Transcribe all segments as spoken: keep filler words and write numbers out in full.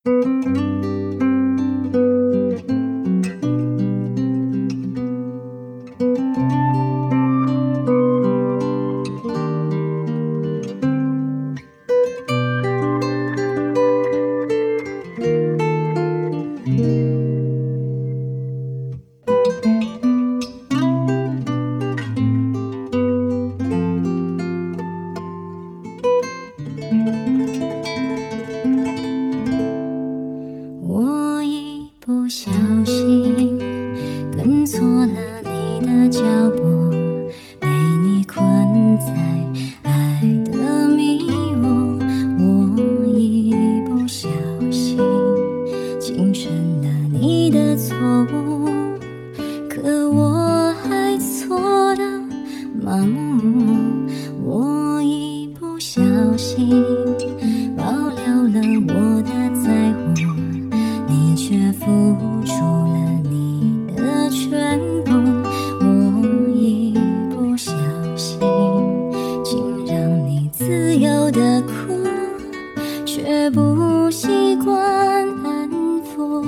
我一不小心跟错了你的脚步，被你困在爱的迷雾。我一不小心竟成了你的错误，可我还错得麻木。我一不小心爆料了我的在乎，你却付出了你的全部。我一不小心竟让你自由的哭，却不习惯安抚。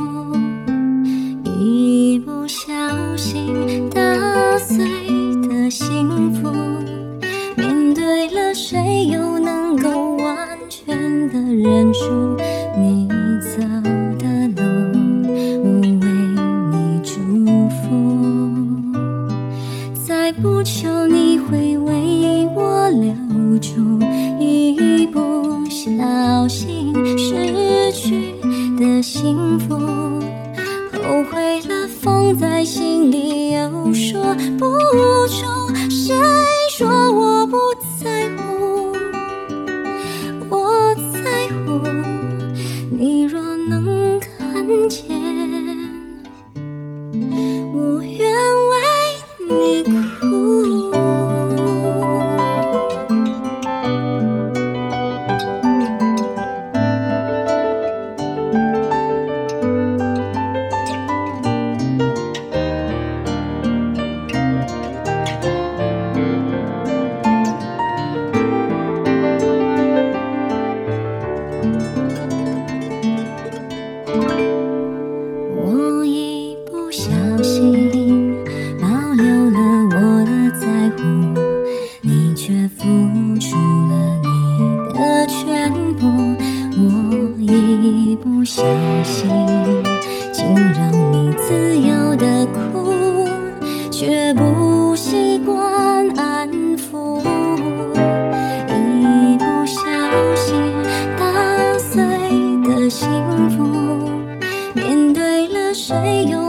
一不小心打碎的幸福，面对了谁又能够完全的认输？你走的路，我为你祝福，再不求你会为我留住。一不小心失去的幸福，后悔了放在心里又说不出。谁说我不在乎？我在乎，你若能看见，我愿为你哭。我一不小心保留了我的在乎，你却付出了你的全部。我一不小心竟让你自由的哭，却不习惯安抚。一不小心打碎的幸福，面对了谁又